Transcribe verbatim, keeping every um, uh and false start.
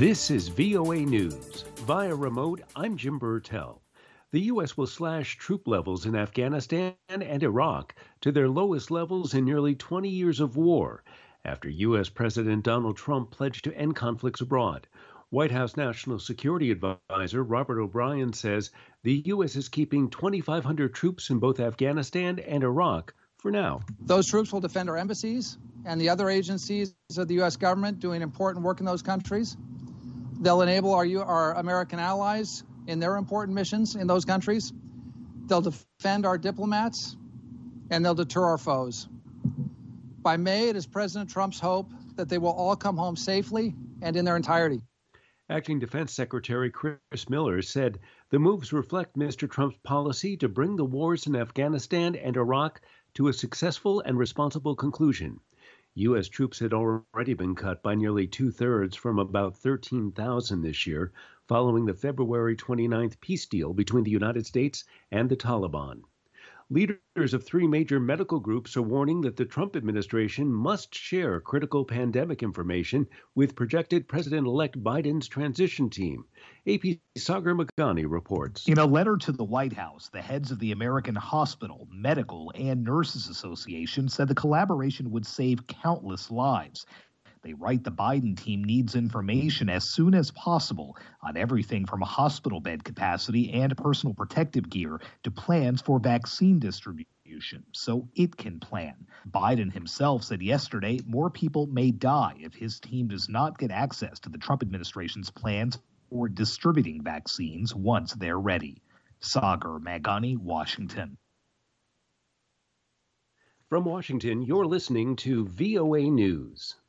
This is V O A News. Via remote, I'm Jim Burtell. The U S will slash troop levels in Afghanistan and Iraq to their lowest levels in nearly twenty years of war, after U S. President Donald Trump pledged to end conflicts abroad. White House National Security Advisor Robert O'Brien says the U S is keeping twenty-five hundred troops in both Afghanistan and Iraq for now. Those troops will defend our embassies and the other agencies of the U S government doing important work in those countries. They'll enable our, our American allies in their important missions in those countries. They'll defend our diplomats, and they'll deter our foes. By May, it is President Trump's hope that they will all come home safely and in their entirety. Acting Defense Secretary Chris Miller said the moves reflect Mister Trump's policy to bring the wars in Afghanistan and Iraq to a successful and responsible conclusion. U S troops had already been cut by nearly two-thirds from about thirteen thousand this year, following the February twenty-ninth peace deal between the United States and the Taliban. Leaders of three major medical groups are warning that the Trump administration must share critical pandemic information with projected President-elect Biden's transition team. A P Sagar Meghani reports. In a letter to the White House, the heads of the American Hospital, Medical, and Nurses Association said the collaboration would save countless lives. They write the Biden team needs information as soon as possible on everything from hospital bed capacity and personal protective gear to plans for vaccine distribution, so it can plan. Biden himself said yesterday more people may die if his team does not get access to the Trump administration's plans for distributing vaccines once they're ready. Sagar Meghani, Washington. From Washington, you're listening to V O A News.